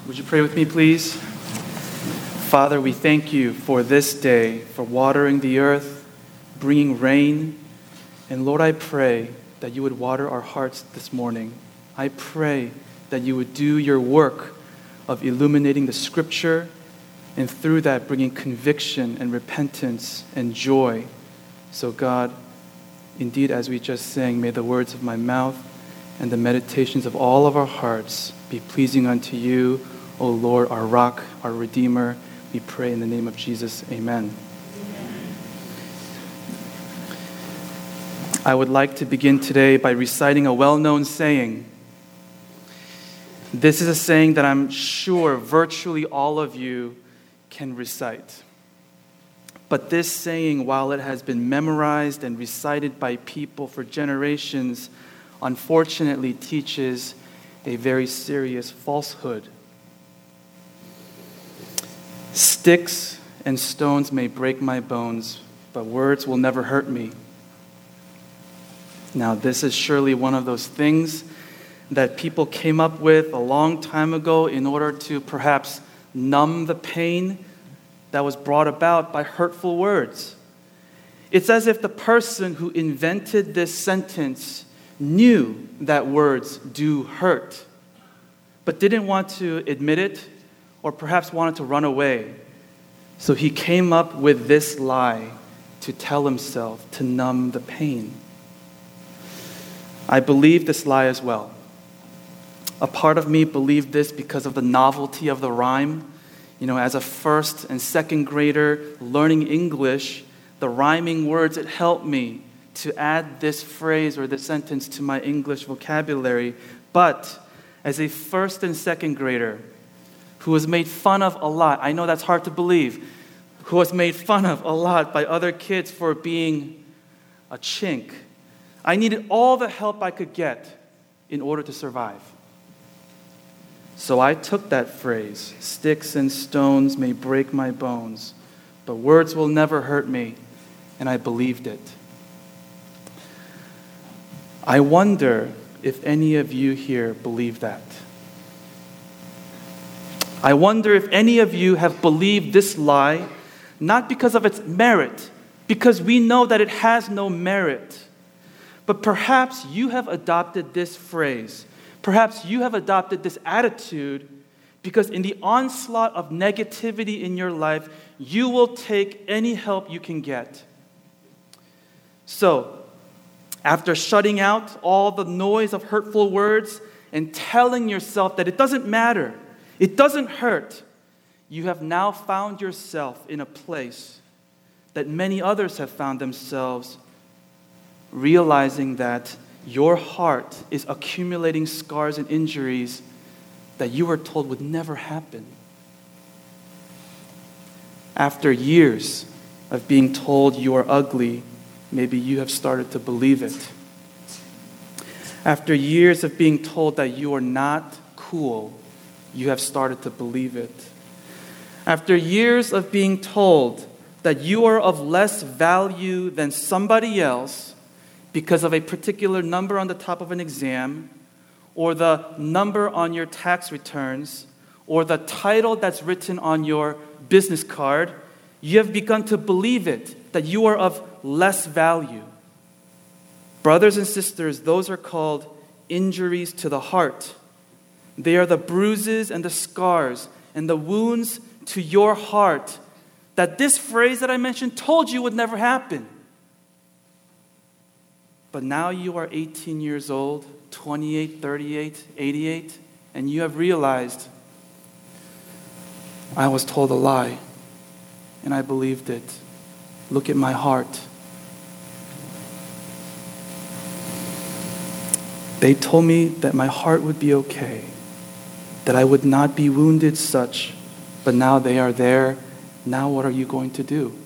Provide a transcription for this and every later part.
Would you pray with me, please? Father, we thank you for this day, for watering the earth, bringing rain. And Lord, I pray that you would water our hearts this morning. I pray that you would do your work of illuminating the Scripture, and through that bringing conviction and repentance and joy. So God, indeed, as we just sang, may the words of my mouth and the meditations of all of our hearts be pleasing unto you, O Lord, our rock, our Redeemer. We pray in the name of Jesus. Amen. I would like to begin today by reciting a well-known saying. This is a saying that I'm sure virtually all of you can recite. But this saying, while it has been memorized and recited by people for generations, unfortunately teaches a very serious falsehood. Sticks and stones may break my bones, but words will never hurt me. Now, this is surely one of those things that people came up with a long time ago in order to perhaps numb the pain that was brought about by hurtful words. It's as if the person who invented this sentence knew that words do hurt, but didn't want to admit it, or perhaps wanted to run away. So he came up with this lie to tell himself to numb the pain. I believe this lie as well. A part of me believed this because of the novelty of the rhyme. You know, as a first and second grader learning English, the rhyming words, it helped me to add this phrase or this sentence to my English vocabulary. But as a first and second grader who was made fun of a lot, I know that's hard to believe, who was made fun of a lot by other kids for being a chink, I needed all the help I could get in order to survive. So I took that phrase, sticks and stones may break my bones, but words will never hurt me, and I believed it. I wonder if any of you here believe that. I wonder if any of you have believed this lie, not because of its merit, because we know that it has no merit, but perhaps you have adopted this phrase. Perhaps you have adopted this attitude because in the onslaught of negativity in your life, you will take any help you can get. So, after shutting out all the noise of hurtful words and telling yourself that it doesn't matter, it doesn't hurt, you have now found yourself in a place that many others have found themselves, realizing that your heart is accumulating scars and injuries that you were told would never happen. After years of being told you are ugly, maybe you have started to believe it. After years of being told that you are not cool, you have started to believe it. After years of being told that you are of less value than somebody else because of a particular number on the top of an exam, or the number on your tax returns, or the title that's written on your business card, you have begun to believe it, that you are of less value. Brothers and sisters, those are called injuries to the heart. They are the bruises and the scars and the wounds to your heart that this phrase that I mentioned told you would never happen. But now you are 18 years old, 28, 38, 88, and you have realized, I was told a lie, and I believed it. Look at my heart. They told me that my heart would be okay, that I would not be wounded such, but now they are there. Now what are you going to do?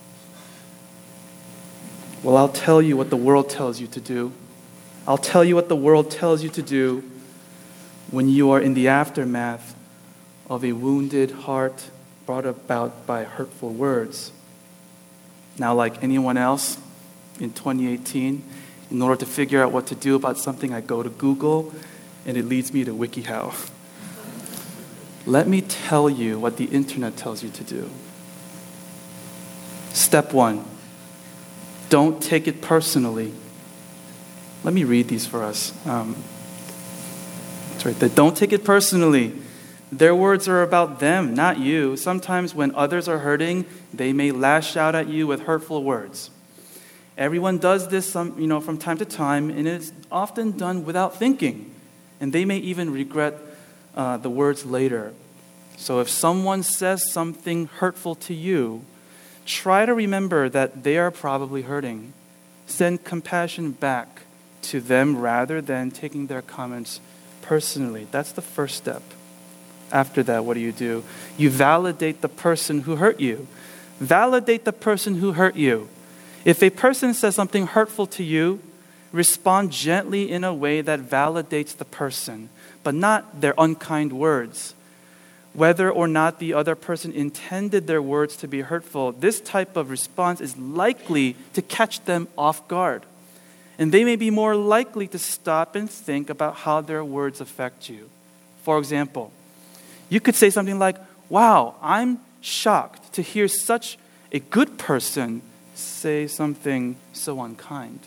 Well, I'll tell you what the world tells you to do. I'll tell you what the world tells you to do when you are in the aftermath of a wounded heart brought about by hurtful words. Now, like anyone else in 2018, in order to figure out what to do about something, I go to Google, and it leads me to WikiHow. Let me tell you what the internet tells you to do. Step 1, don't take it personally. Let me read these for us. It's right there. Don't take it personally. Their words are about them, not you. Sometimes when others are hurting, they may lash out at you with hurtful words. Everyone does this from time to time, and it's often done without thinking. And they may even regret the words later. So if someone says something hurtful to you, try to remember that they are probably hurting. Send compassion back to them rather than taking their comments personally. That's the first step. After that, what do? You validate the person who hurt you. Validate the person who hurt you. If a person says something hurtful to you, respond gently in a way that validates the person, but not their unkind words. Whether or not the other person intended their words to be hurtful, this type of response is likely to catch them off guard. And they may be more likely to stop and think about how their words affect you. For example, you could say something like, "Wow, I'm shocked to hear such a good person say something so unkind."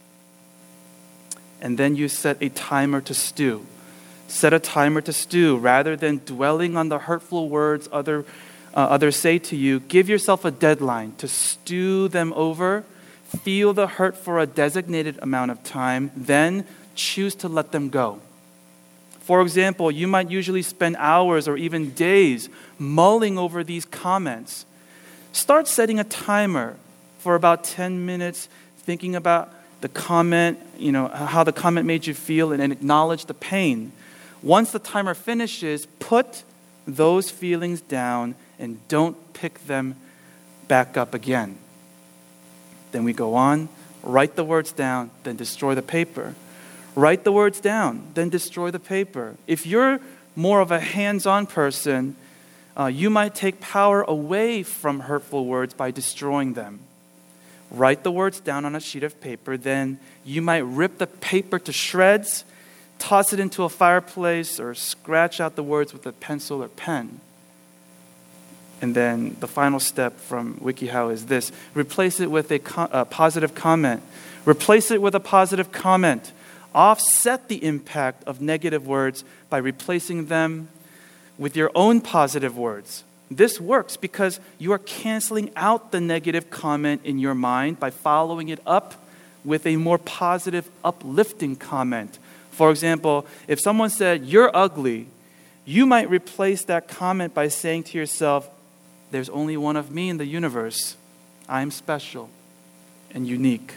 And then you set a timer to stew. Set a timer to stew. Rather than dwelling on the hurtful words others say to you, give yourself a deadline to stew them over. Feel the hurt for a designated amount of time. Then choose to let them go. For example, you might usually spend hours or even days mulling over these comments. Start setting a timer for about 10 minutes, thinking about the comment, how the comment made you feel, and acknowledge the pain. Once the timer finishes, put those feelings down and don't pick them back up again. Then we go on, write the words down, then destroy the paper. Write the words down, then destroy the paper. If you're more of a hands-on person, you might take power away from hurtful words by destroying them. Write the words down on a sheet of paper, then you might rip the paper to shreds, toss it into a fireplace, or scratch out the words with a pencil or pen. And then the final step from WikiHow is this: replace it with a positive comment. Replace it with a positive comment. Offset the impact of negative words by replacing them with your own positive words. This works because you are canceling out the negative comment in your mind by following it up with a more positive, uplifting comment. For example, if someone said, "You're ugly," you might replace that comment by saying to yourself, "There's only one of me in the universe. I'm special and unique."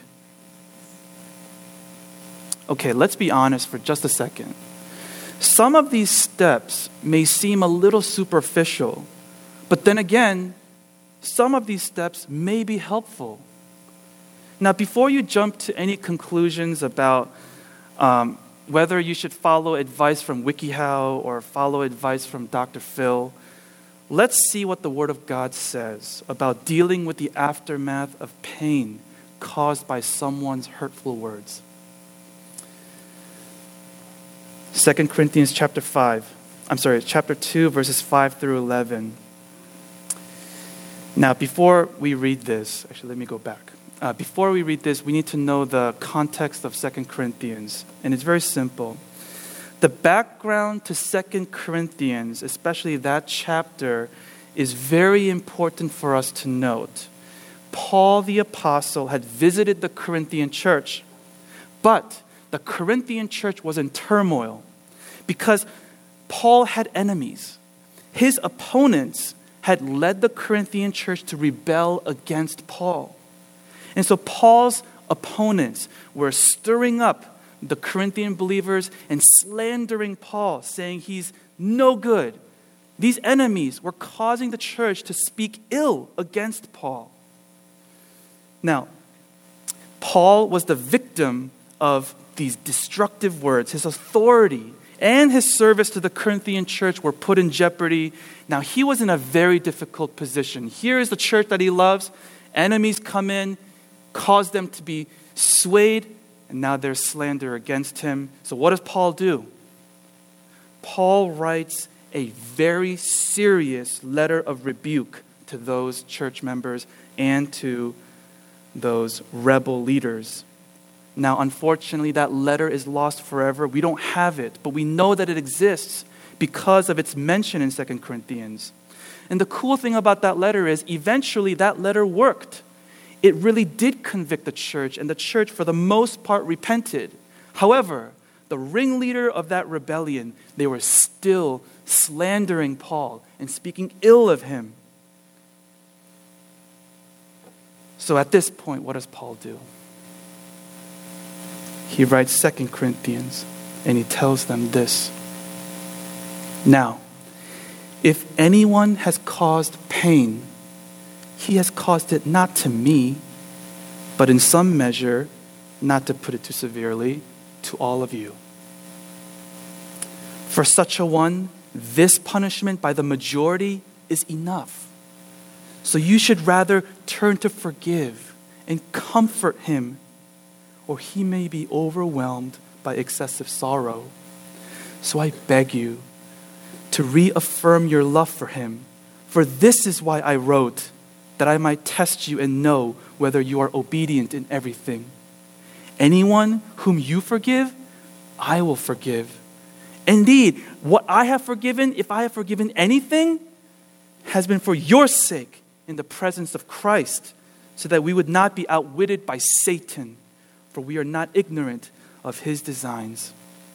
Okay, let's be honest for just a second. Some of these steps may seem a little superficial, but then again, some of these steps may be helpful. Now, before you jump to any conclusions about whether you should follow advice from WikiHow or follow advice from Dr. Phil, let's see what the Word of God says about dealing with the aftermath of pain caused by someone's hurtful words. 2 Corinthians chapter 2, verses 5 through 11. Now, before we read this, let me go back. Before we read this, we need to know the context of 2 Corinthians, and it's very simple. The background to 2 Corinthians, especially that chapter, is very important for us to note. Paul the apostle had visited the Corinthian church, but the Corinthian church was in turmoil because Paul had enemies. His opponents had led the Corinthian church to rebel against Paul. And so Paul's opponents were stirring up the Corinthian believers and slandering Paul, saying he's no good. These enemies were causing the church to speak ill against Paul. Now, Paul was the victim of these destructive words. His authority and his service to the Corinthian church were put in jeopardy. Now, he was in a very difficult position. Here is the church that he loves. Enemies come in, cause them to be swayed, and now there's slander against him. So what does Paul do? Paul writes a very serious letter of rebuke to those church members and to those rebel leaders. Now, unfortunately, that letter is lost forever. We don't have it, but we know that it exists because of its mention in 2 Corinthians. And the cool thing about that letter is eventually that letter worked. It really did convict the church, and the church, for the most part, repented. However, the ringleader of that rebellion, they were still slandering Paul and speaking ill of him. So at this point, what does Paul do? He writes 2 Corinthians, and he tells them this. Now, if anyone has caused pain, he has caused it not to me, but in some measure, not to put it too severely, to all of you. For such a one, this punishment by the majority is enough. So you should rather turn to forgive and comfort him, or he may be overwhelmed by excessive sorrow. So I beg you to reaffirm your love for him, for this is why I wrote, that I might test you and know whether you are obedient in everything. Anyone whom you forgive, I will forgive. Indeed, what I have forgiven, if I have forgiven anything, has been for your sake in the presence of Christ, so that we would not be outwitted by Satan, for we are not ignorant of his designs.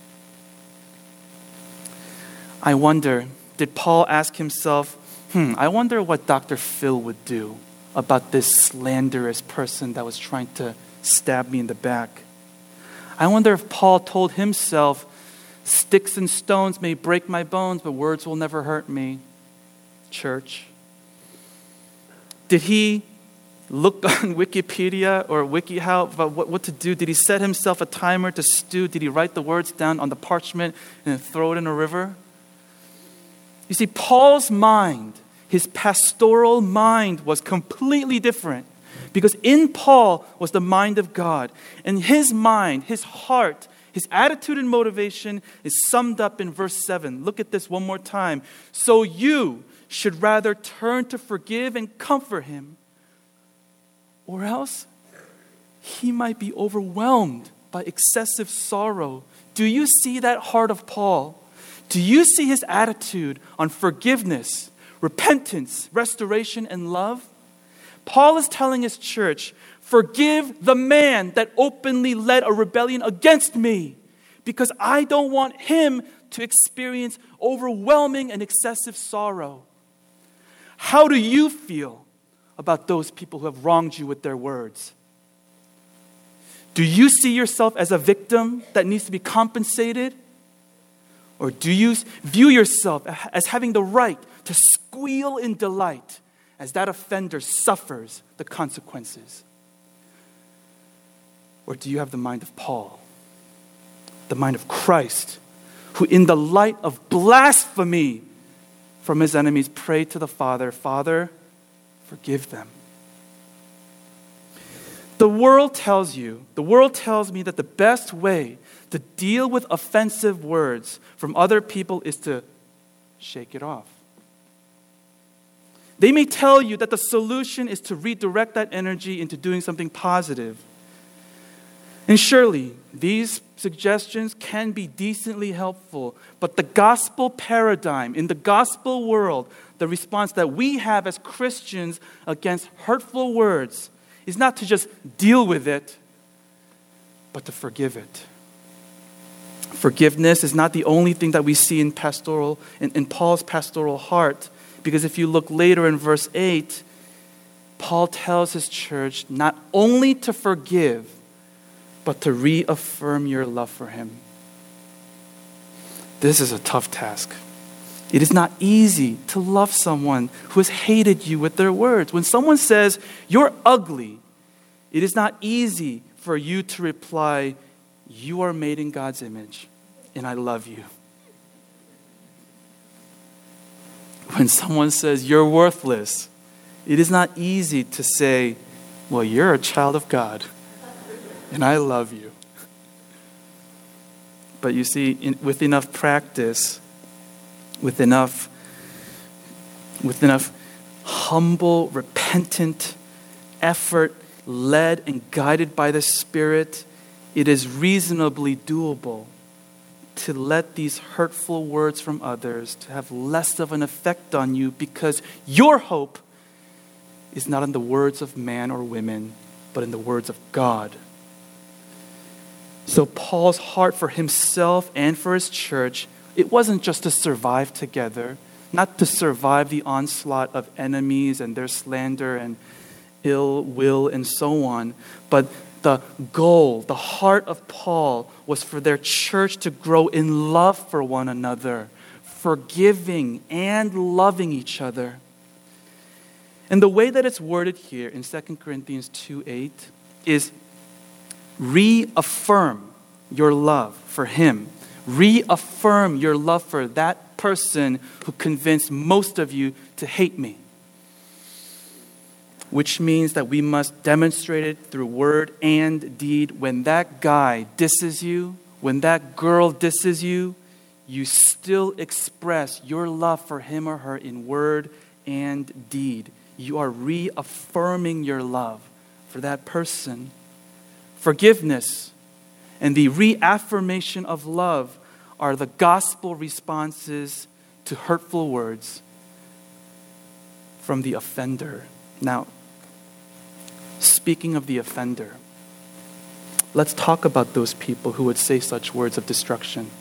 I wonder, did Paul ask himself, I wonder what Dr. Phil would do about this slanderous person that was trying to stab me in the back? I wonder if Paul told himself, sticks and stones may break my bones, but words will never hurt me. Church. Did he look on Wikipedia or WikiHow about what to do? Did he set himself a timer to stew? Did he write the words down on the parchment and then throw it in a river? You see, Paul's mind, his pastoral mind, was completely different, because in Paul was the mind of God. And his mind, his heart, his attitude and motivation is summed up in verse 7. Look at this one more time. So you should rather turn to forgive and comfort him, or else he might be overwhelmed by excessive sorrow. Do you see that heart of Paul? Do you see his attitude on forgiveness, repentance, restoration, and love? Paul is telling his church, forgive the man that openly led a rebellion against me, because I don't want him to experience overwhelming and excessive sorrow. How do you feel about those people who have wronged you with their words? Do you see yourself as a victim that needs to be compensated? Or do you view yourself as having the right to squeal in delight as that offender suffers the consequences? Or do you have the mind of Paul, the mind of Christ, who in the light of blasphemy from his enemies prayed to the Father, Father, forgive them? The world tells me that the best way to deal with offensive words from other people is to shake it off. They may tell you that the solution is to redirect that energy into doing something positive. And surely, these suggestions can be decently helpful, but the gospel paradigm, in the gospel world, the response that we have as Christians against hurtful words is not to just deal with it, but to forgive it. Forgiveness is not the only thing that we see in Paul's pastoral heart, because if you look later in verse 8, Paul tells his church not only to forgive, but to reaffirm your love for him. This is a tough task. It is not easy to love someone who has hated you with their words. When someone says, you're ugly, it is not easy for you to reply, you are made in God's image, and I love you. When someone says, you're worthless, it is not easy to say, well, you're a child of God, and I love you. But you see, with enough practice, with enough humble, repentant effort, led and guided by the Spirit, it is reasonably doable to let these hurtful words from others to have less of an effect on you, because your hope is not in the words of man or women, but in the words of God. So Paul's heart for himself and for his church, it wasn't just to survive together, not to survive the onslaught of enemies and their slander and ill will and so on, but the goal, the heart of Paul was for their church to grow in love for one another, forgiving and loving each other. And the way that it's worded here in 2 Corinthians 2:8 is reaffirm your love for him. Reaffirm your love for that person who convinced most of you to hate me. Which means that we must demonstrate it through word and deed. When that guy disses you, when that girl disses you, you still express your love for him or her in word and deed. You are reaffirming your love for that person. Forgiveness and the reaffirmation of love are the gospel responses to hurtful words from the offender. Now, speaking of the offender, let's talk about those people who would say such words of destruction.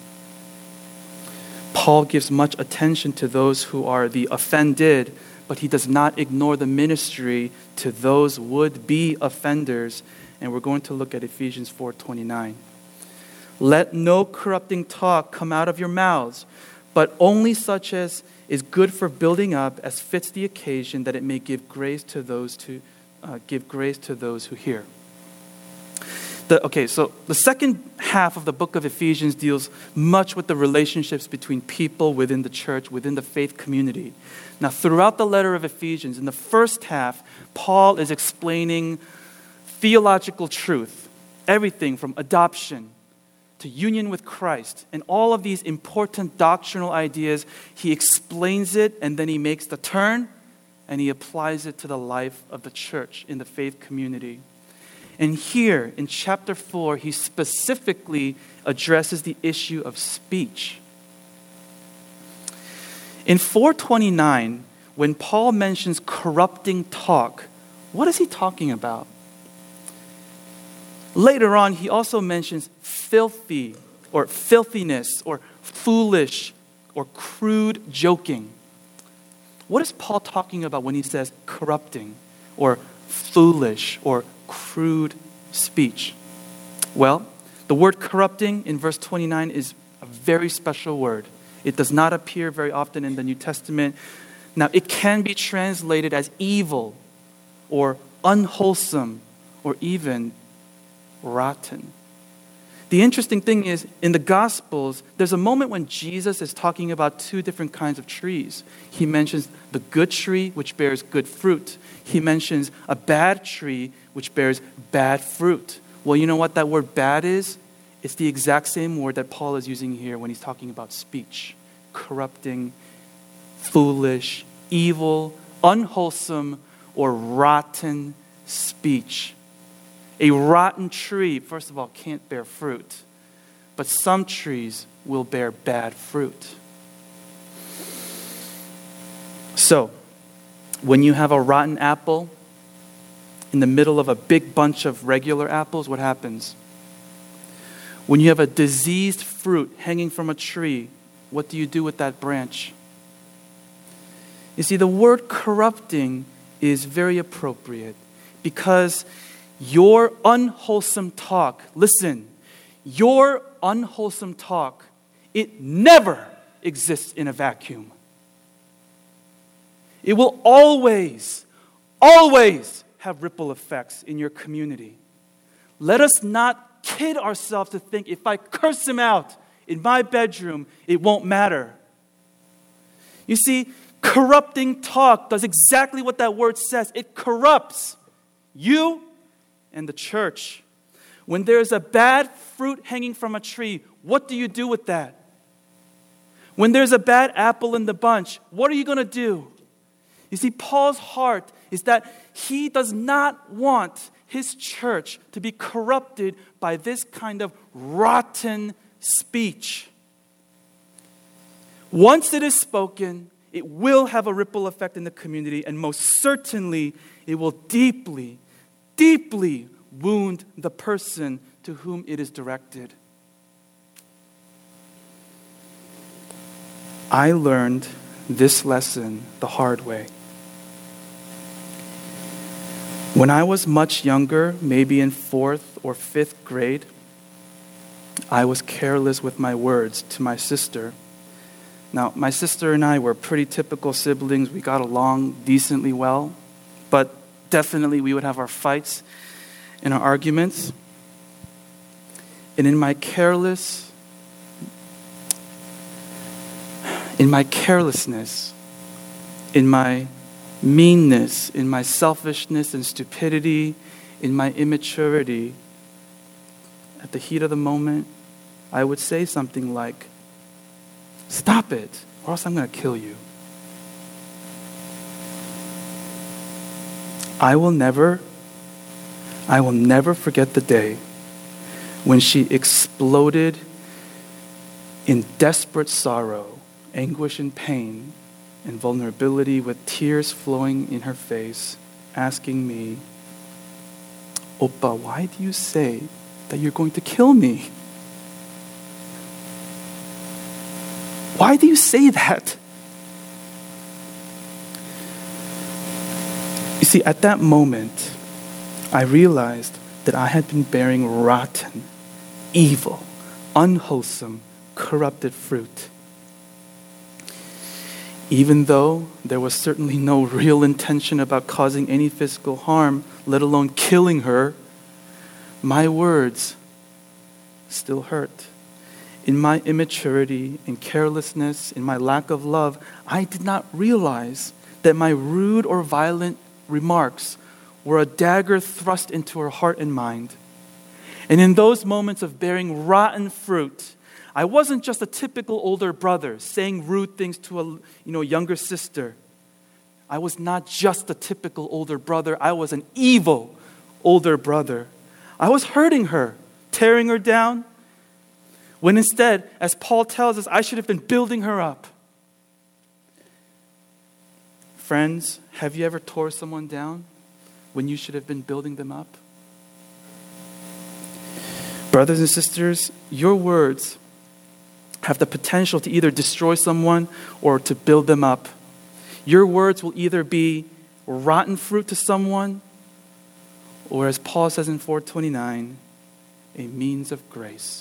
Paul gives much attention to those who are the offended, but he does not ignore the ministry to those would-be offenders. And we're going to look at Ephesians 4:29. Let no corrupting talk come out of your mouths, but only such as is good for building up, as fits the occasion, that it may give grace to those who hear. So the second half of the book of Ephesians deals much with the relationships between people within the church, within the faith community. Now, throughout the letter of Ephesians, in the first half, Paul is explaining theological truth, everything from adoption to union with Christ, and all of these important doctrinal ideas. He explains it, and then he makes the turn, and he applies it to the life of the church in the faith community. And here in chapter 4, he specifically addresses the issue of speech. In 4:29, when Paul mentions corrupting talk, what is he talking about? Later on, he also mentions filthy or filthiness or foolish or crude joking. What is Paul talking about when he says corrupting or foolish or crude speech? Well, the word corrupting in verse 29 is a very special word. It does not appear very often in the New Testament. Now, it can be translated as evil or unwholesome or even rotten. The interesting thing is, in the Gospels, there's a moment when Jesus is talking about two different kinds of trees. He mentions the good tree, which bears good fruit. He mentions a bad tree, which bears bad fruit. Well, you know what that word bad is? It's the exact same word that Paul is using here when he's talking about speech. Corrupting, foolish, evil, unwholesome, or rotten speech. A rotten tree, first of all, can't bear fruit, but some trees will bear bad fruit. So, when you have a rotten apple in the middle of a big bunch of regular apples, what happens? When you have a diseased fruit hanging from a tree, what do you do with that branch? You see, the word corrupting is very appropriate because your unwholesome talk, listen, your unwholesome talk, it never exists in a vacuum. It will always have ripple effects in your community. Let us not kid ourselves to think if I curse him out in my bedroom, it won't matter. You see, corrupting talk does exactly what that word says. It corrupts you and the church. When there's a bad fruit hanging from a tree, what do you do with that? When there's a bad apple in the bunch, what are you going to do? You see, Paul's heart is that he does not want his church to be corrupted by this kind of rotten speech. Once it is spoken, it will have a ripple effect in the community, and most certainly it will deeply, deeply wound the person to whom it is directed. I learned this lesson the hard way. When I was much younger, maybe in 4th or 5th grade, I was careless with my words to my sister. Now, my sister and I were pretty typical siblings. We got along decently well, but definitely we would have our fights and our arguments. And in my carelessness, in my meanness, in my selfishness and stupidity, in my immaturity, at the heat of the moment, I would say something like, "Stop it, or else I'm going to kill you." I will never forget the day when she exploded in desperate sorrow, anguish and pain, and vulnerability, with tears flowing in her face, asking me, "Oppa, why do you say that you're going to kill me? Why do you say that?" You see, at that moment, I realized that I had been bearing rotten, evil, unwholesome, corrupted fruit. Even though there was certainly no real intention about causing any physical harm, let alone killing her, my words still hurt. In my immaturity and carelessness, in my lack of love, I did not realize that my rude or violent remarks were a dagger thrust into her heart and mind. And in those moments of bearing rotten fruit, I wasn't just a typical older brother saying rude things to a younger sister. I was not just a typical older brother. I was an evil older brother. I was hurting her, tearing her down, when instead, as Paul tells us, I should have been building her up. Friends, have you ever tore someone down when you should have been building them up? Brothers and sisters, your words have the potential to either destroy someone or to build them up. Your words will either be rotten fruit to someone, or as Paul says in 4:29, a means of grace.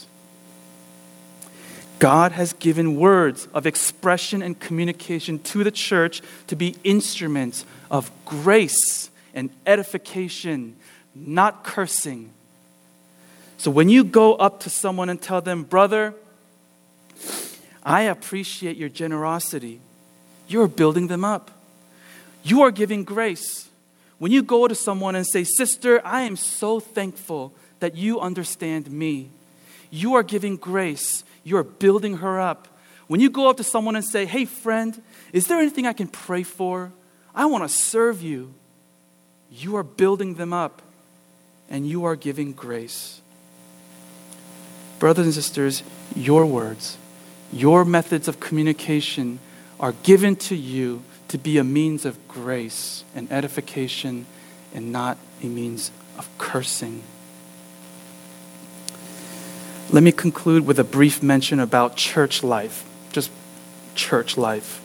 God has given words of expression and communication to the church to be instruments of grace and edification, not cursing. So when you go up to someone and tell them, "Brother, I appreciate your generosity," you're building them up. You are giving grace. When you go to someone and say, "Sister, I am so thankful that you understand me," you are giving grace. You are building her up. When you go up to someone and say, "Hey friend, is there anything I can pray for? I want to serve you," you are building them up and you are giving grace. Brothers and sisters, your words, your methods of communication are given to you to be a means of grace and edification and not a means of cursing. Let me conclude with a brief mention about church life, just church life.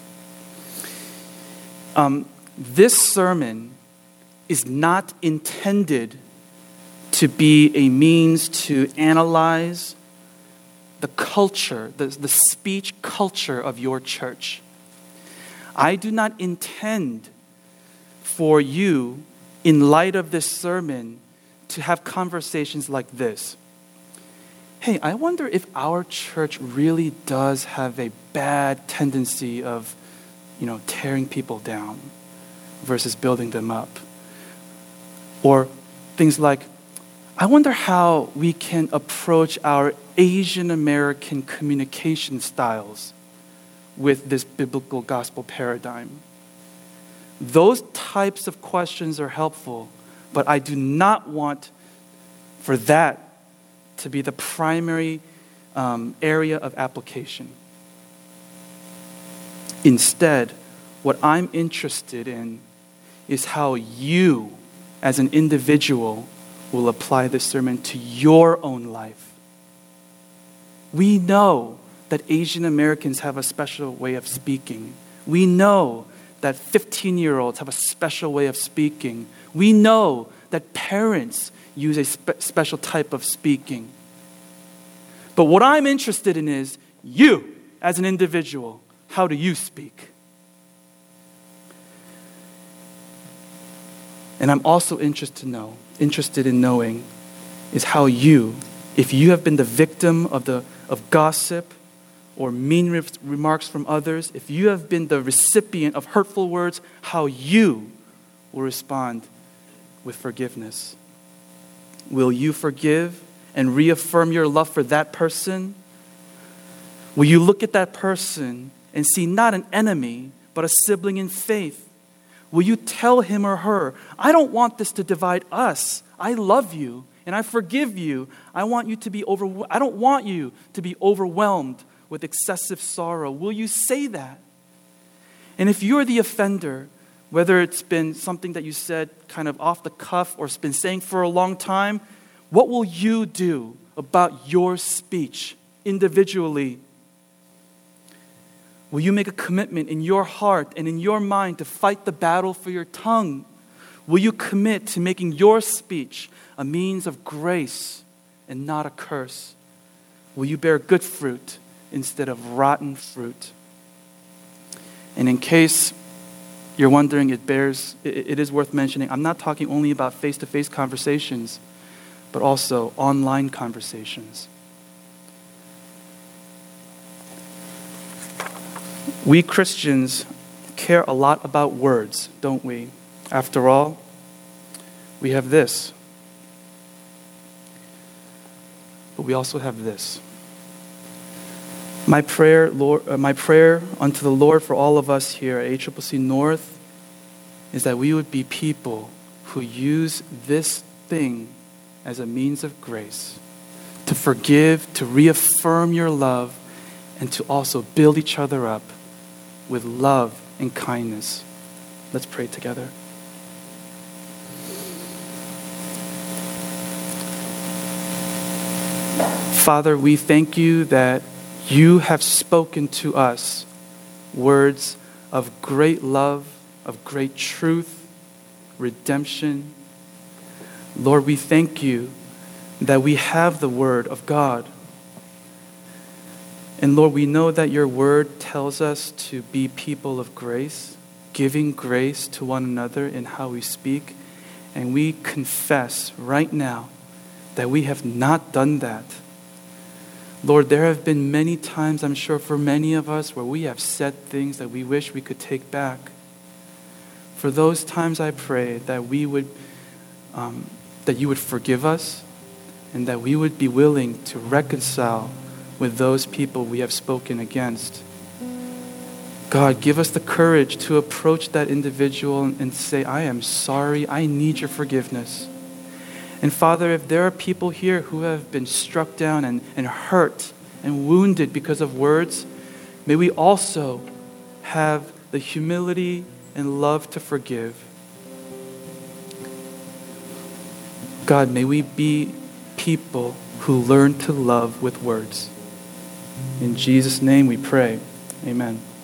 This sermon is not intended to be a means to analyze the culture, the speech culture of your church. I do not intend for you, in light of this sermon, to have conversations like this. "Hey, I wonder if our church really does have a bad tendency of, tearing people down versus building them up." Or things like, "I wonder how we can approach our Asian American communication styles with this biblical gospel paradigm? Those types of questions are helpful, but I do not want for that to be the primary area of application. Instead, what I'm interested in is how you, as an individual, will apply this sermon to your own life. We know that Asian Americans have a special way of speaking. We know that 15-year-olds have a special way of speaking. We know that parents use a special type of speaking. But what I'm interested in is you, as an individual. How do you speak? And I'm also interested in knowing is how you, if you have been the victim of gossip or mean remarks from others, if you have been the recipient of hurtful words, how you will respond with forgiveness. Will you forgive and reaffirm your love for that person? Will you look at that person and see not an enemy, but a sibling in faith? Will you tell him or her, I don't want this to divide us. I love you and I forgive you. I don't want you to be overwhelmed with excessive sorrow. Will you say that? And if you're the offender, whether it's been something that you said kind of off the cuff or it's been saying for a long time, what will you do about your speech individually? Will you make a commitment in your heart and in your mind to fight the battle for your tongue? Will you commit to making your speech a means of grace and not a curse? Will you bear good fruit instead of rotten fruit? And in case you're wondering, it is worth mentioning, I'm not talking only about face-to-face conversations, but also online conversations. We Christians care a lot about words, don't we? After all, we have this. But we also have this. My prayer unto the Lord for all of us here at ACCC North is that we would be people who use this thing as a means of grace, to forgive, to reaffirm your love, and to also build each other up with love and kindness. Let's pray together. Father, we thank you that you have spoken to us words of great love, of great truth, redemption. Lord, we thank you that we have the word of God. And Lord, we know that your word tells us to be people of grace, giving grace to one another in how we speak. And we confess right now that we have not done that. Lord, there have been many times, I'm sure for many of us, where we have said things that we wish we could take back. For those times I pray that that you would forgive us and that we would be willing to reconcile with those people we have spoken against. God, give us the courage to approach that individual and say, I am sorry, I need your forgiveness. And Father, if there are people here who have been struck down and hurt and wounded because of words, may we also have the humility and love to forgive. God, may we be people who learn to love with words. In Jesus' name we pray. Amen.